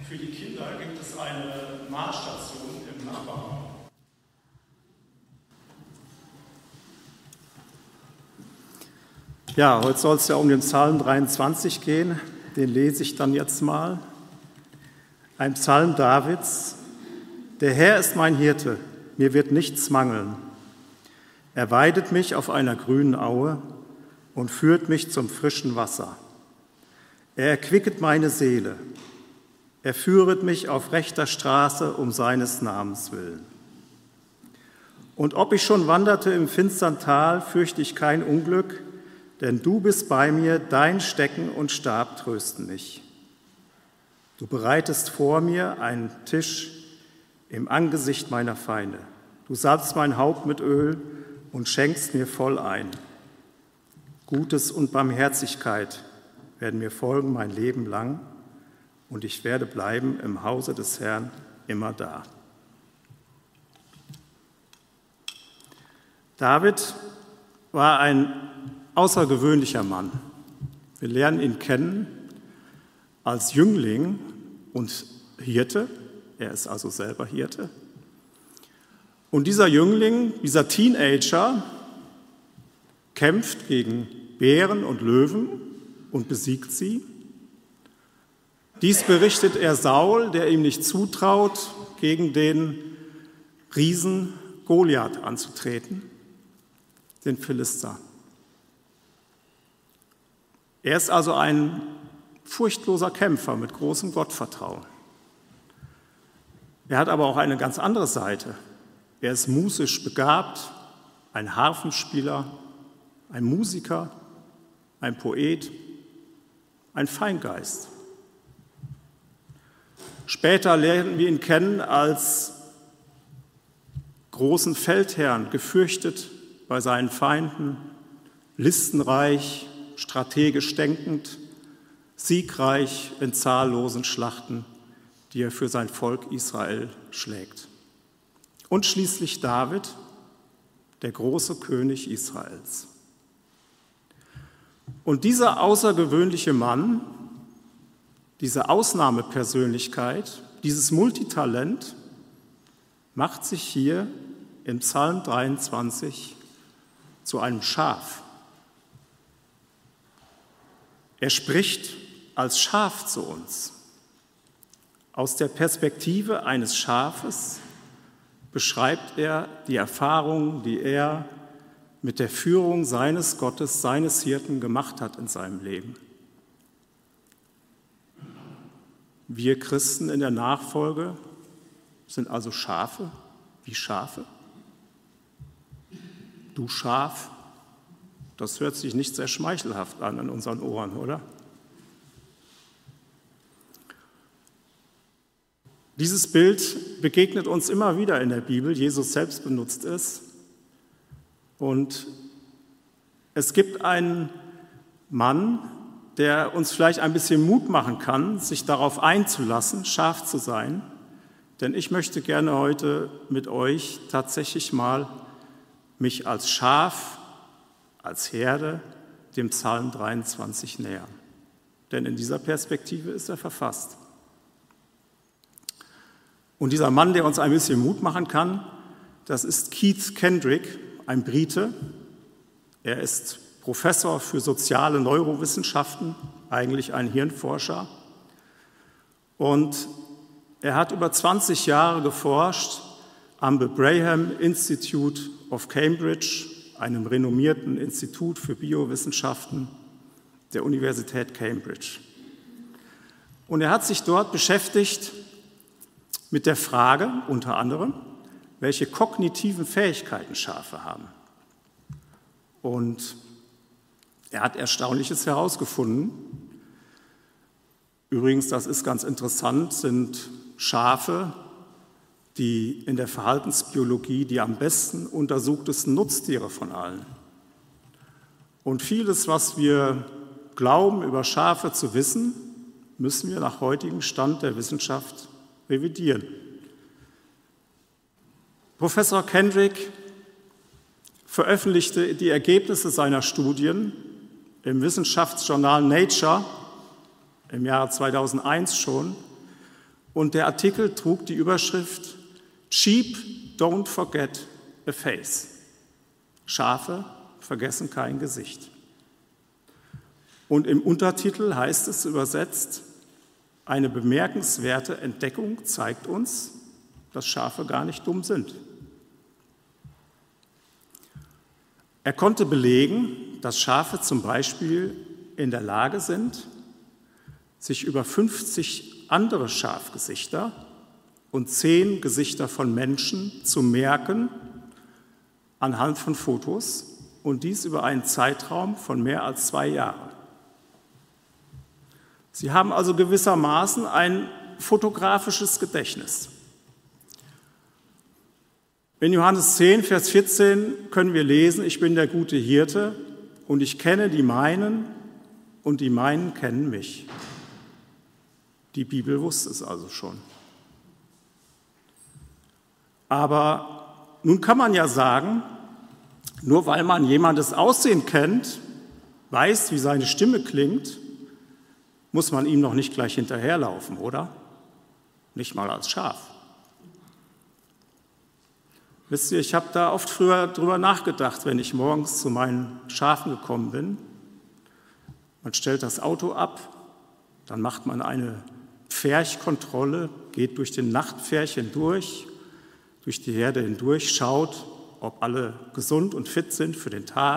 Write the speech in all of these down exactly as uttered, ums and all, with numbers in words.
Für die Kinder gibt es eine Marschstation im Nachbarraum. Ja, heute soll es ja um den Psalm dreiundzwanzig gehen. Den lese ich dann jetzt mal. Ein Psalm Davids. Der Herr ist mein Hirte, mir wird nichts mangeln. Er weidet mich auf einer grünen Aue und führt mich zum frischen Wasser. Er erquicket meine Seele. Er führet mich auf rechter Straße um seines Namens willen. Und ob ich schon wanderte im finstern Tal, fürchte ich kein Unglück, denn du bist bei mir, dein Stecken und Stab trösten mich. Du bereitest vor mir einen Tisch im Angesicht meiner Feinde. Du salbst mein Haupt mit Öl und schenkst mir voll ein. Gutes und Barmherzigkeit werden mir folgen mein Leben lang, und ich werde bleiben im Hause des Herrn immer da. David war ein außergewöhnlicher Mann. Wir lernen ihn kennen als Jüngling und Hirte. Er ist also selber Hirte. Und dieser Jüngling, dieser Teenager, kämpft gegen Bären und Löwen und besiegt sie. Dies berichtet er Saul, der ihm nicht zutraut, gegen den Riesen Goliath anzutreten, den Philister. Er ist also ein furchtloser Kämpfer mit großem Gottvertrauen. Er hat aber auch eine ganz andere Seite. Er ist musisch begabt, ein Harfenspieler, ein Musiker, ein Poet, ein Feingeist. Später lernen wir ihn kennen als großen Feldherrn, gefürchtet bei seinen Feinden, listenreich, strategisch denkend, siegreich in zahllosen Schlachten, die er für sein Volk Israel schlägt. Und schließlich David, der große König Israels. Und dieser außergewöhnliche Mann, diese Ausnahmepersönlichkeit, dieses Multitalent macht sich hier im Psalm dreiundzwanzig zu einem Schaf. Er spricht als Schaf zu uns. Aus der Perspektive eines Schafes beschreibt er die Erfahrungen, die er mit der Führung seines Gottes, seines Hirten gemacht hat in seinem Leben. Wir Christen in der Nachfolge sind also Schafe, wie Schafe. Du Schaf, das hört sich nicht sehr schmeichelhaft an in unseren Ohren, oder? Dieses Bild begegnet uns immer wieder in der Bibel. Jesus selbst benutzt es. Und es gibt einen Mann, der uns vielleicht ein bisschen Mut machen kann, sich darauf einzulassen, Schaf zu sein. Denn ich möchte gerne heute mit euch tatsächlich mal mich als Schaf, als Herde dem Psalm dreiundzwanzig nähern. Denn in dieser Perspektive ist er verfasst. Und dieser Mann, der uns ein bisschen Mut machen kann, das ist Keith Kendrick, ein Brite. Er ist Professor für soziale Neurowissenschaften, eigentlich ein Hirnforscher. Und er hat über zwanzig Jahre geforscht am Braham Institute of Cambridge, einem renommierten Institut für Biowissenschaften der Universität Cambridge. Und er hat sich dort beschäftigt mit der Frage, unter anderem, welche kognitiven Fähigkeiten Schafe haben. Und er hat Erstaunliches herausgefunden. Übrigens, das ist ganz interessant, sind Schafe, die in der Verhaltensbiologie die am besten untersuchtesten Nutztiere von allen. Und vieles, was wir glauben, über Schafe zu wissen, müssen wir nach heutigem Stand der Wissenschaft revidieren. Professor Kendrick veröffentlichte die Ergebnisse seiner Studien im Wissenschaftsjournal Nature im Jahre zweitausendeins schon Und der Artikel trug die Überschrift Sheep don't forget a face. Schafe vergessen kein Gesicht. Und im Untertitel heißt es übersetzt, eine bemerkenswerte Entdeckung zeigt uns, dass Schafe gar nicht dumm sind. Er konnte belegen, dass Schafe zum Beispiel in der Lage sind, sich über fünfzig andere Schafgesichter und zehn Gesichter von Menschen zu merken anhand von Fotos und dies über einen Zeitraum von mehr als zwei Jahren. Sie haben also gewissermaßen ein fotografisches Gedächtnis. In Johannes zehn, Vers vierzehn können wir lesen, ich bin der gute Hirte und ich kenne die meinen und die meinen kennen mich. Die Bibel wusste es also schon. Aber nun kann man ja sagen, nur weil man jemandes Aussehen kennt, weiß, wie seine Stimme klingt, muss man ihm noch nicht gleich hinterherlaufen, oder? Nicht mal als Schaf. Wisst ihr, ich habe da oft früher drüber nachgedacht, wenn ich morgens zu meinen Schafen gekommen bin. Man stellt das Auto ab, dann macht man eine Pferchkontrolle, geht durch den Nachtpferch hindurch, durch die Herde hindurch, schaut, ob alle gesund und fit sind für den Tag.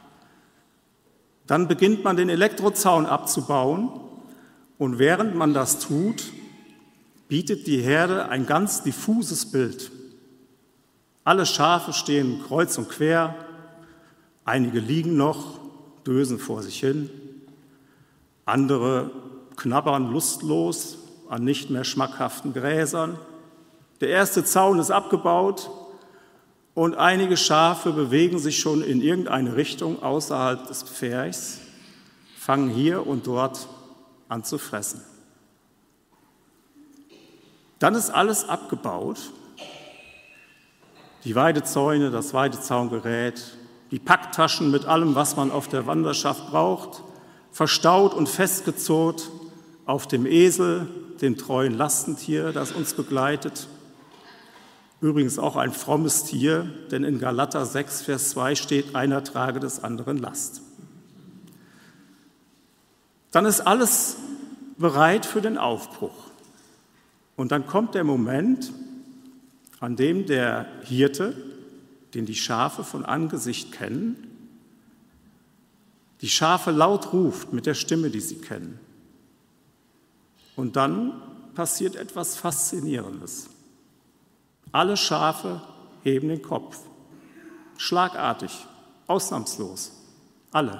Dann beginnt man den Elektrozaun abzubauen und während man das tut, bietet die Herde ein ganz diffuses Bild. Alle Schafe stehen kreuz und quer, einige liegen noch, dösen vor sich hin, andere knabbern lustlos an nicht mehr schmackhaften Gräsern. Der erste Zaun ist abgebaut und einige Schafe bewegen sich schon in irgendeine Richtung außerhalb des Pferchs, fangen hier und dort an zu fressen. Dann ist alles abgebaut. Die Weidezäune, das Weidezaungerät, die Packtaschen mit allem, was man auf der Wanderschaft braucht, verstaut und festgezurrt auf dem Esel, dem treuen Lastentier, das uns begleitet. Übrigens auch ein frommes Tier, denn in Galater sechs, Vers zwei steht, einer trage des anderen Last. Dann ist alles bereit für den Aufbruch. Und dann kommt der Moment, an dem der Hirte, den die Schafe von Angesicht kennen, die Schafe laut ruft mit der Stimme, die sie kennen. Und dann passiert etwas Faszinierendes. Alle Schafe heben den Kopf, schlagartig, ausnahmslos, alle.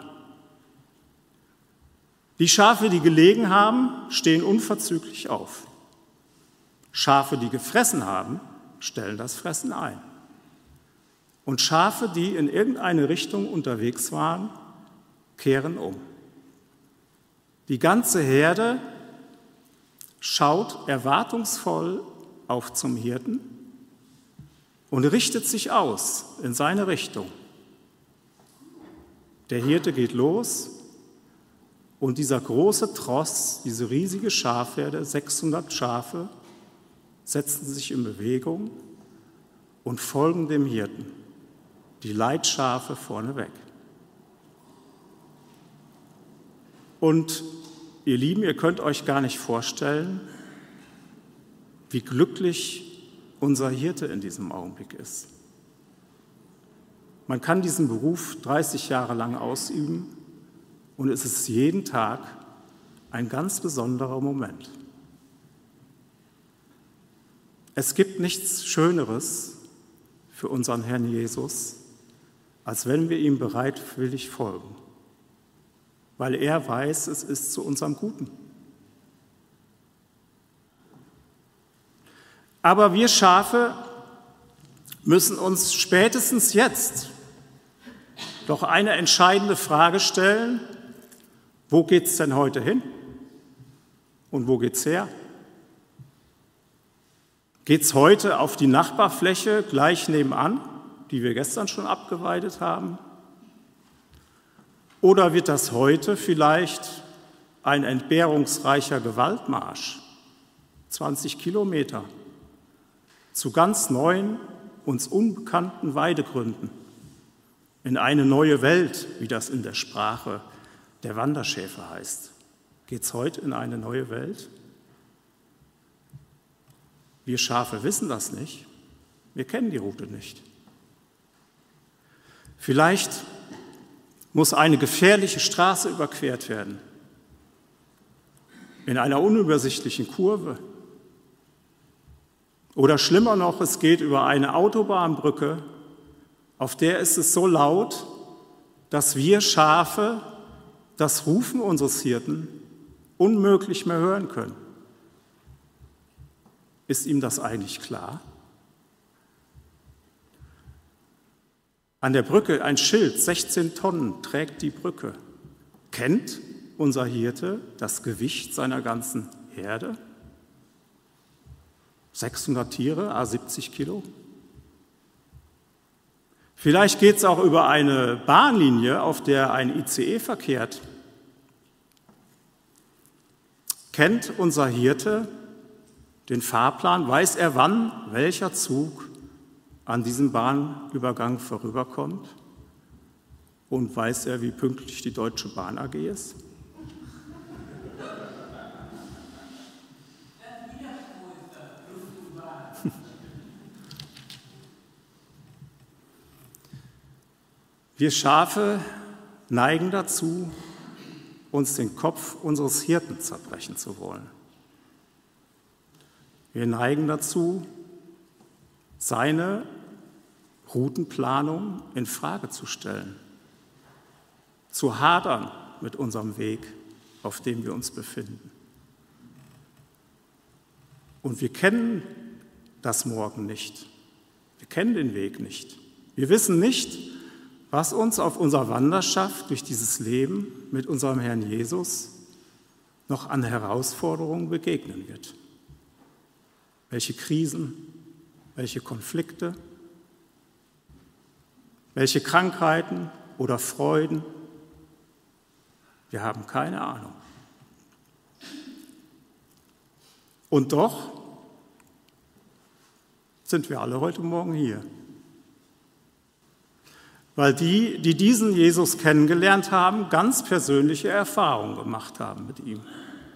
Die Schafe, die gelegen haben, stehen unverzüglich auf. Schafe, die gefressen haben, stellen das Fressen ein. Und Schafe, die in irgendeine Richtung unterwegs waren, kehren um. Die ganze Herde schaut erwartungsvoll auf zum Hirten und richtet sich aus in seine Richtung. Der Hirte geht los und dieser große Tross, diese riesige Schafherde, sechshundert Schafe, setzen sich in Bewegung und folgen dem Hirten, die Leitschafe vorneweg. Und ihr Lieben, ihr könnt euch gar nicht vorstellen, wie glücklich unser Hirte in diesem Augenblick ist. Man kann diesen Beruf dreißig Jahre lang ausüben und es ist jeden Tag ein ganz besonderer Moment. Es gibt nichts Schöneres für unseren Herrn Jesus, als wenn wir ihm bereitwillig folgen, weil er weiß, es ist zu unserem Guten. Aber wir Schafe müssen uns spätestens jetzt doch eine entscheidende Frage stellen: Wo geht es denn heute hin? Und wo geht's her? Geht es heute auf die Nachbarfläche gleich nebenan, die wir gestern schon abgeweidet haben? Oder wird das heute vielleicht ein entbehrungsreicher Gewaltmarsch zwanzig Kilometer, zu ganz neuen, uns unbekannten Weidegründen, in eine neue Welt, wie das in der Sprache der Wanderschäfer heißt. Geht's heute in eine neue Welt? Wir Schafe wissen das nicht. Wir kennen die Route nicht. Vielleicht muss eine gefährliche Straße überquert werden, in einer unübersichtlichen Kurve. Oder schlimmer noch, es geht über eine Autobahnbrücke, auf der ist es so laut, dass wir Schafe das Rufen unseres Hirten unmöglich mehr hören können. Ist ihm das eigentlich klar? An der Brücke ein Schild, sechzehn Tonnen trägt die Brücke. Kennt unser Hirte das Gewicht seiner ganzen Herde? sechshundert Tiere, à siebzig Kilo? Vielleicht geht es auch über eine Bahnlinie, auf der ein I C E verkehrt. Kennt unser Hirte den Fahrplan? Weiß er, wann welcher Zug an diesem Bahnübergang vorüberkommt? Und weiß er, wie pünktlich die Deutsche Bahn A G ist? Wir Schafe neigen dazu, uns den Kopf unseres Hirten zerbrechen zu wollen. Wir neigen dazu, seine Routenplanung in Frage zu stellen, zu hadern mit unserem Weg, auf dem wir uns befinden. Und wir kennen das Morgen nicht. Wir kennen den Weg nicht. Wir wissen nicht, was uns auf unserer Wanderschaft durch dieses Leben mit unserem Herrn Jesus noch an Herausforderungen begegnen wird. Welche Krisen, welche Konflikte, welche Krankheiten oder Freuden. Wir haben keine Ahnung. Und doch sind wir alle heute Morgen hier. Weil die, die diesen Jesus kennengelernt haben, ganz persönliche Erfahrungen gemacht haben mit ihm.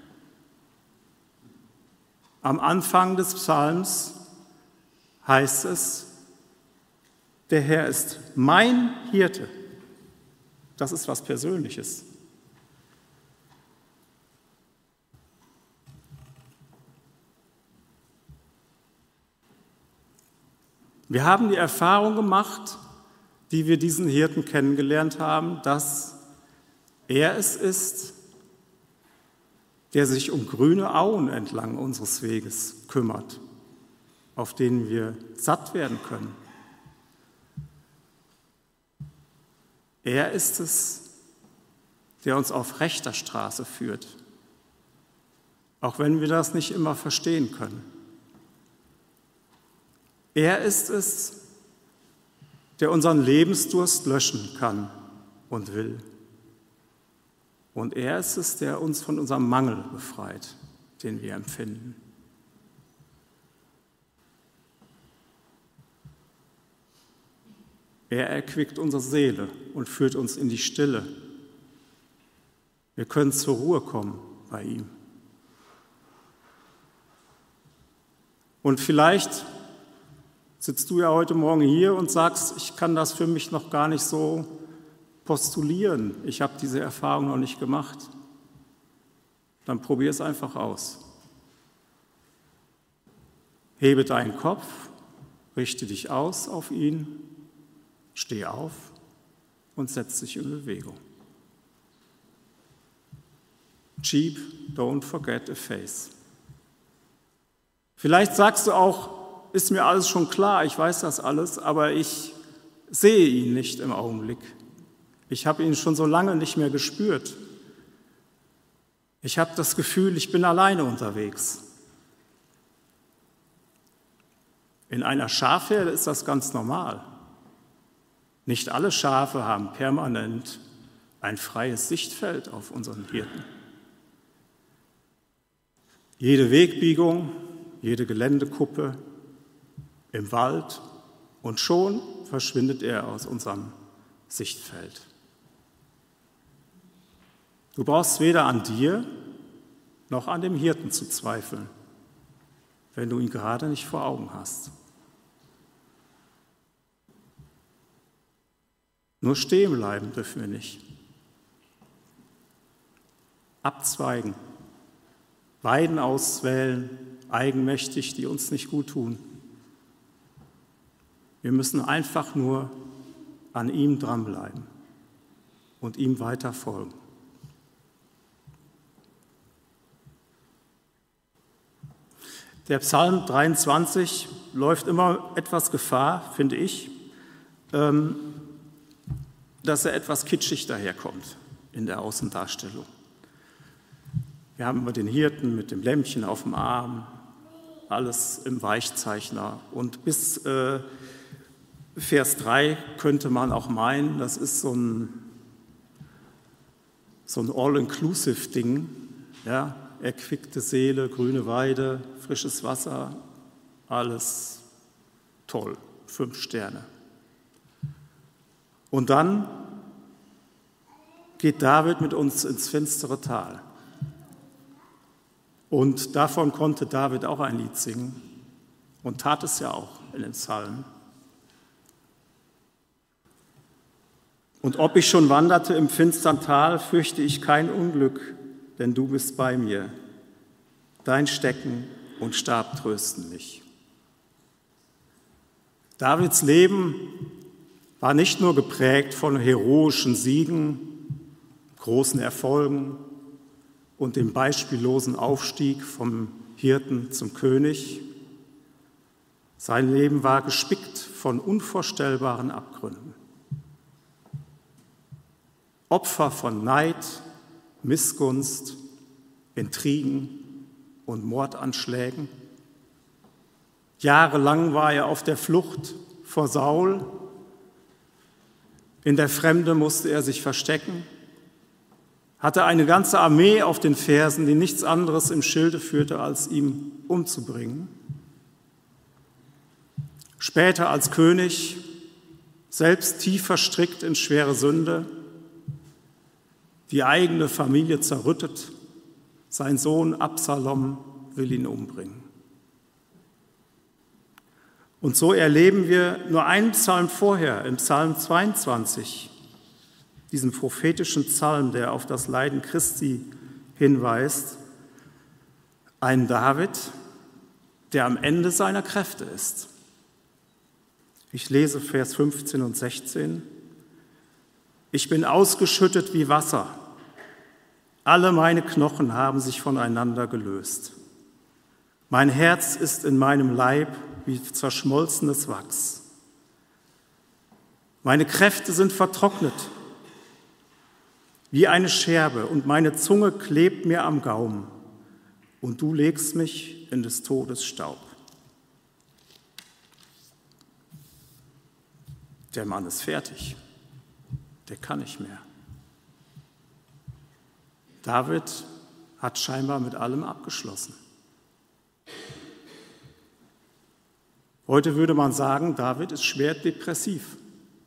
Am Anfang des Psalms heißt es, der Herr ist mein Hirte. Das ist was Persönliches. Wir haben die Erfahrung gemacht, die wir diesen Hirten kennengelernt haben, dass er es ist, der sich um grüne Auen entlang unseres Weges kümmert, auf denen wir satt werden können. Er ist es, der uns auf rechter Straße führt, auch wenn wir das nicht immer verstehen können. Er ist es, der unseren Lebensdurst löschen kann und will. Und er ist es, der uns von unserem Mangel befreit, den wir empfinden. Er erquickt unsere Seele und führt uns in die Stille. Wir können zur Ruhe kommen bei ihm. Und vielleicht sitzt du ja heute Morgen hier und sagst, ich kann das für mich noch gar nicht so postulieren. Ich habe diese Erfahrung noch nicht gemacht. Dann probier es einfach aus. Hebe deinen Kopf, richte dich aus auf ihn, steh auf und setz dich in Bewegung. Sheep, don't forget a face. Vielleicht sagst du auch, ist mir alles schon klar, ich weiß das alles, aber ich sehe ihn nicht im Augenblick. Ich habe ihn schon so lange nicht mehr gespürt. Ich habe das Gefühl, ich bin alleine unterwegs. In einer Schafherde ist das ganz normal. Nicht alle Schafe haben permanent ein freies Sichtfeld auf unseren Hirten. Jede Wegbiegung, jede Geländekuppe, im Wald, und schon verschwindet er aus unserem Sichtfeld. Du brauchst weder an dir noch an dem Hirten zu zweifeln, wenn du ihn gerade nicht vor Augen hast. Nur stehen bleiben dürfen wir nicht. Abzweigen, Weiden auswählen, eigenmächtig, die uns nicht gut tun. Wir müssen einfach nur an ihm dranbleiben und ihm weiter folgen. Der Psalm dreiundzwanzig läuft immer etwas Gefahr, finde ich, dass er etwas kitschig daherkommt in der Außendarstellung. Wir haben immer den Hirten mit dem Lämmchen auf dem Arm, alles im Weichzeichner. Und bis äh, Vers drei könnte man auch meinen, das ist so ein, so ein All-Inclusive-Ding. Ja? Erquickte Seele, grüne Weide, frisches Wasser, alles toll, fünf Sterne. Und dann geht David mit uns ins finstere Tal. Und davon konnte David auch ein Lied singen und tat es ja auch in den Psalmen. Und ob ich schon wanderte im finstern Tal, fürchte ich kein Unglück, denn du bist bei mir. Dein Stecken und Stab trösten mich. Davids Leben war nicht nur geprägt von heroischen Siegen, großen Erfolgen und dem beispiellosen Aufstieg vom Hirten zum König. Sein Leben war gespickt von unvorstellbaren Abgründen. Opfer von Neid, Missgunst, Intrigen und Mordanschlägen. Jahrelang war er auf der Flucht vor Saul. In der Fremde musste er sich verstecken, hatte eine ganze Armee auf den Fersen, die nichts anderes im Schilde führte, als ihn umzubringen. Später als König, selbst tief verstrickt in schwere Sünde, die eigene Familie zerrüttet, sein Sohn Absalom will ihn umbringen. Und so erleben wir nur einen Psalm vorher, im Psalm zweiundzwanzig, diesem prophetischen Psalm, der auf das Leiden Christi hinweist, einen David, der am Ende seiner Kräfte ist. Ich lese Vers fünfzehn und sechzehn. Ich bin ausgeschüttet wie Wasser. Alle meine Knochen haben sich voneinander gelöst. Mein Herz ist in meinem Leib wie zerschmolzenes Wachs. Meine Kräfte sind vertrocknet wie eine Scherbe und meine Zunge klebt mir am Gaumen und du legst mich in des Todes Staub. Der Mann ist fertig, der kann nicht mehr. David hat scheinbar mit allem abgeschlossen. Heute würde man sagen, David ist schwer depressiv.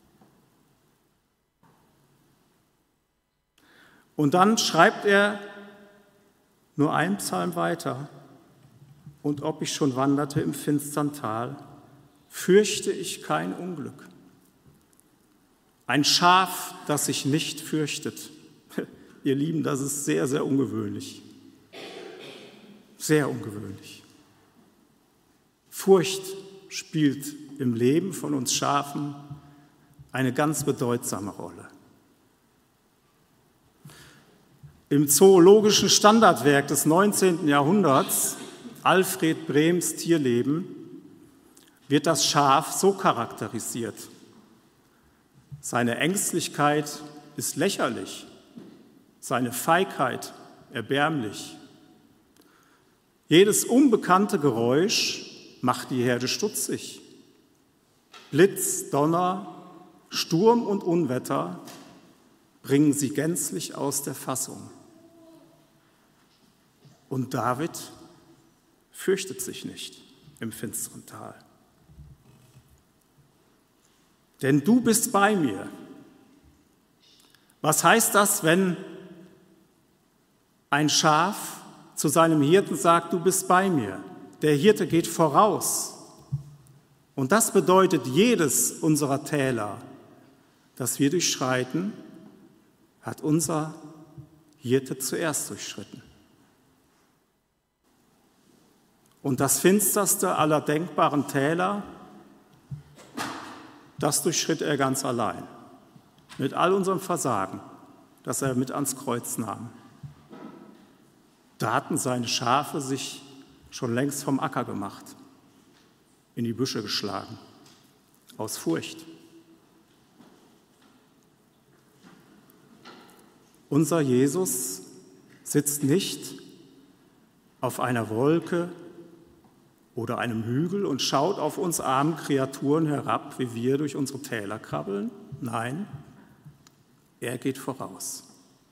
Und dann schreibt er nur einen Psalm weiter. Und ob ich schon wanderte im finstern Tal, fürchte ich kein Unglück. Ein Schaf, das sich nicht fürchtet. Ihr Lieben, das ist sehr, sehr ungewöhnlich. Sehr ungewöhnlich. Furcht spielt im Leben von uns Schafen eine ganz bedeutsame Rolle. Im zoologischen Standardwerk des neunzehnten Jahrhunderts, Alfred Brems Tierleben, wird das Schaf so charakterisiert. Seine Ängstlichkeit ist lächerlich, seine Feigheit erbärmlich. Jedes unbekannte Geräusch macht die Herde stutzig. Blitz, Donner, Sturm und Unwetter bringen sie gänzlich aus der Fassung. Und David fürchtet sich nicht im finsteren Tal. Denn du bist bei mir. Was heißt das, wenn ein Schaf zu seinem Hirten sagt, du bist bei mir? Der Hirte geht voraus. Und das bedeutet, jedes unserer Täler, das wir durchschreiten, hat unser Hirte zuerst durchschritten. Und das finsterste aller denkbaren Täler, das durchschritt er ganz allein, mit all unserem Versagen, das er mit ans Kreuz nahm. Da hatten seine Schafe sich schon längst vom Acker gemacht, in die Büsche geschlagen, aus Furcht. Unser Jesus sitzt nicht auf einer Wolke oder einem Hügel und schaut auf uns armen Kreaturen herab, wie wir durch unsere Täler krabbeln. Nein, er geht voraus.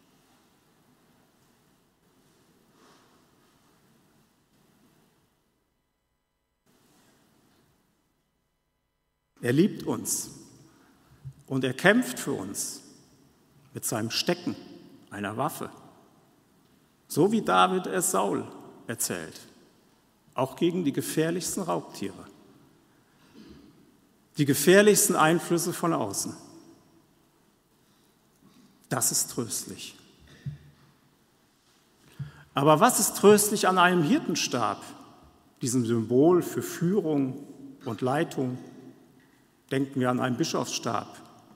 Er liebt uns und er kämpft für uns mit seinem Stecken, einer Waffe, so wie David es Saul erzählt, auch gegen die gefährlichsten Raubtiere, die gefährlichsten Einflüsse von außen. Das ist tröstlich. Aber was ist tröstlich an einem Hirtenstab, diesem Symbol für Führung und Leitung? Denken wir an einen Bischofsstab.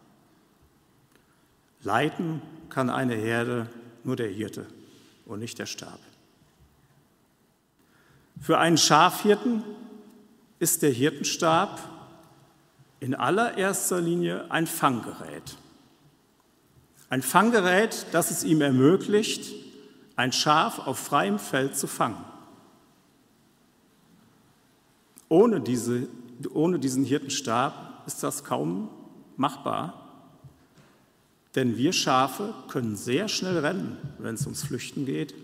Leiten kann eine Herde nur der Hirte und nicht der Stab. Für einen Schafhirten ist der Hirtenstab in allererster Linie ein Fanggerät. Ein Fanggerät, das es ihm ermöglicht, ein Schaf auf freiem Feld zu fangen. Ohne, diese, ohne diesen Hirtenstab ist das kaum machbar, denn wir Schafe können sehr schnell rennen, wenn es ums Flüchten geht.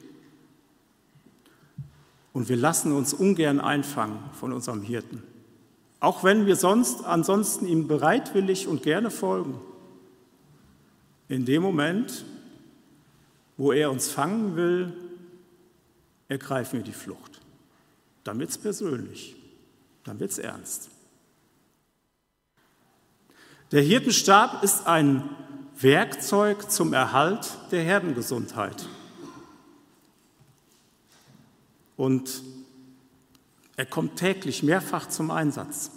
Und wir lassen uns ungern einfangen von unserem Hirten, auch wenn wir sonst ansonsten ihm bereitwillig und gerne folgen. In dem Moment, wo er uns fangen will, ergreifen wir die Flucht. Dann wird es persönlich, dann wird es ernst. Der Hirtenstab ist ein Werkzeug zum Erhalt der Herdengesundheit. Und er kommt täglich mehrfach zum Einsatz.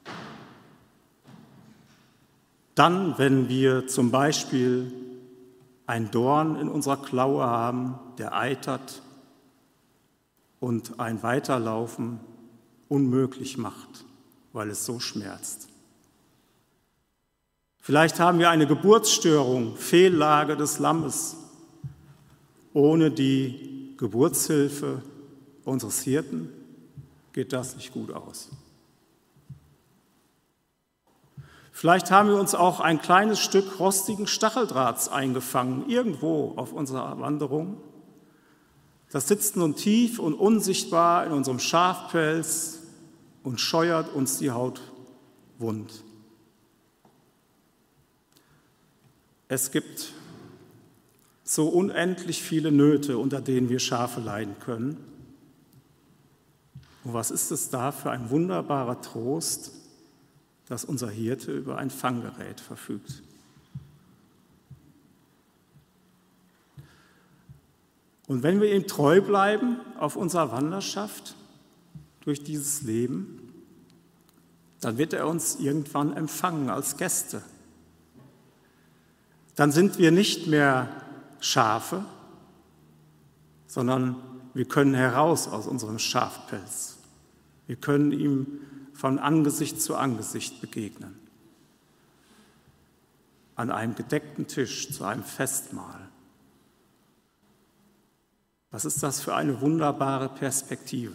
Dann, wenn wir zum Beispiel einen Dorn in unserer Klaue haben, der eitert und ein Weiterlaufen unmöglich macht, weil es so schmerzt. Vielleicht haben wir eine Geburtsstörung, Fehllage des Lammes. Ohne die Geburtshilfe unseres Hirten geht das nicht gut aus. Vielleicht haben wir uns auch ein kleines Stück rostigen Stacheldrahts eingefangen, irgendwo auf unserer Wanderung. Das sitzt nun tief und unsichtbar in unserem Schafpelz und scheuert uns die Haut wund. Es gibt so unendlich viele Nöte, unter denen wir Schafe leiden können. Und was ist es da für ein wunderbarer Trost, dass unser Hirte über ein Fanggerät verfügt. Und wenn wir ihm treu bleiben auf unserer Wanderschaft durch dieses Leben, dann wird er uns irgendwann empfangen als Gäste. Dann sind wir nicht mehr Schafe, sondern wir können heraus aus unserem Schafpelz. Wir können ihm von Angesicht zu Angesicht begegnen. An einem gedeckten Tisch, zu einem Festmahl. Was ist das für eine wunderbare Perspektive?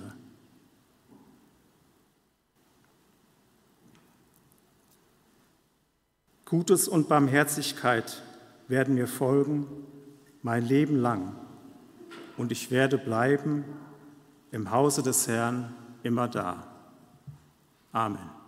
Gutes und Barmherzigkeit werden mir folgen mein Leben lang, und ich werde bleiben im Hause des Herrn immer da. Amen.